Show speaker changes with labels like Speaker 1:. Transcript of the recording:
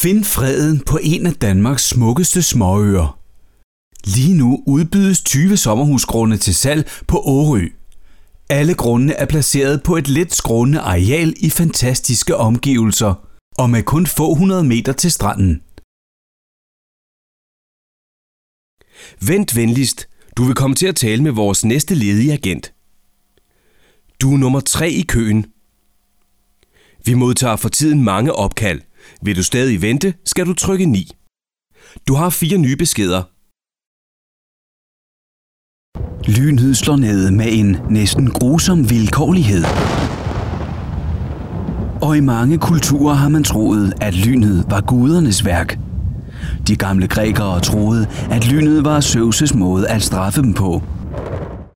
Speaker 1: Find freden på en af Danmarks smukkeste småøer. Lige nu udbydes 20 sommerhusgrunde til salg på Årø. Alle grundene er placeret på et let skrånende areal i fantastiske omgivelser og med kun få 100 meter til stranden.
Speaker 2: Vent venligst. Du vil komme til at tale med vores næste ledige agent. Du er nummer 3 i køen. Vi modtager for tiden mange opkald. Vil du stadig vente, skal du trykke 9. Du har 4 nye beskeder.
Speaker 1: Lynet slår ned med en næsten grusom vilkårlighed. Og i mange kulturer har man troet, at lynet var gudernes værk. De gamle grækere troede, at lynet var Zeus' måde at straffe dem på.